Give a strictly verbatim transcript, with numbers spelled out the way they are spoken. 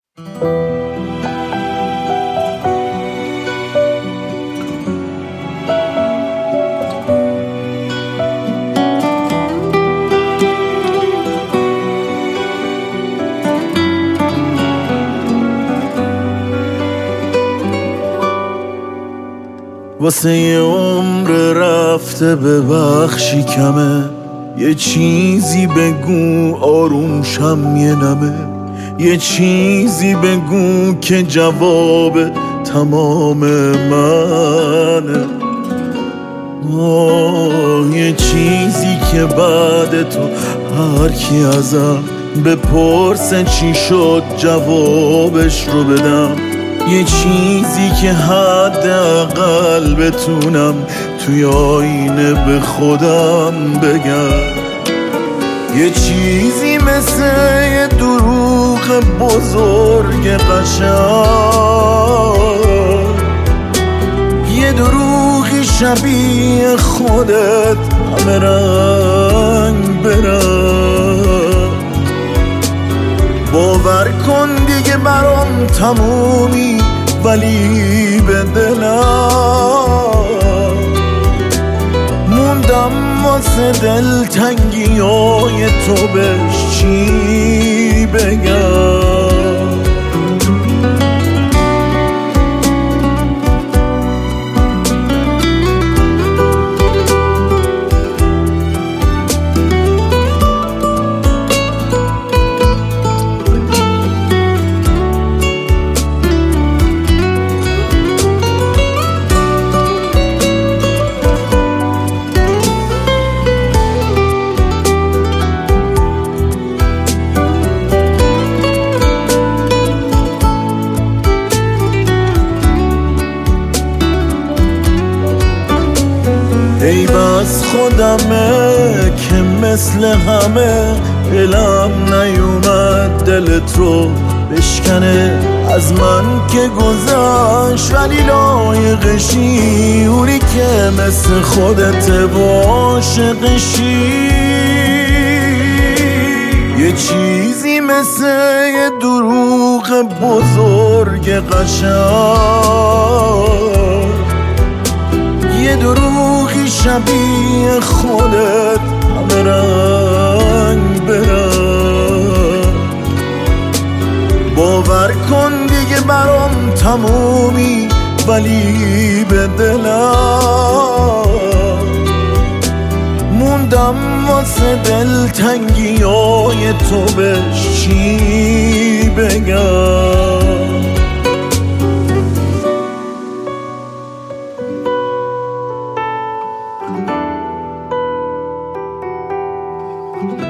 واسه یه عمر رفته ببخشی کمه، یه چیزی بگو آروم شم یه نمه، یه چیزی بگو که جواب تمام منه. آه یه چیزی که بعد تو هر کی ازم بپرسه چی شد جوابش رو بدم، یه چیزی که حداقل بتونم توی آینه به خودم بگم، یه چیزی مثل یه دروغ بزرگ قشنگ، یه دروغی شبیه خودت همه رنگ برنگ. باور کن دیگه برام تمومی، ولی به دلم موندم واسه دلتنگی های تو بهش چی بگم. ای بس خودمه که مثل همه دلم نیومد دلت رو بشکنه، از من که گذشت ولی لایقشی، اونی که مثل خودت عاشقشی. یه چیزی مثل یه دروغ بزرگ قشنگ، یه دروغی شبیه خودت همه رنگ برنگ. باور کن دیگه برام تمومی، ولی به دلم موندم واسه دلتنگی های تو بهش چی بگم.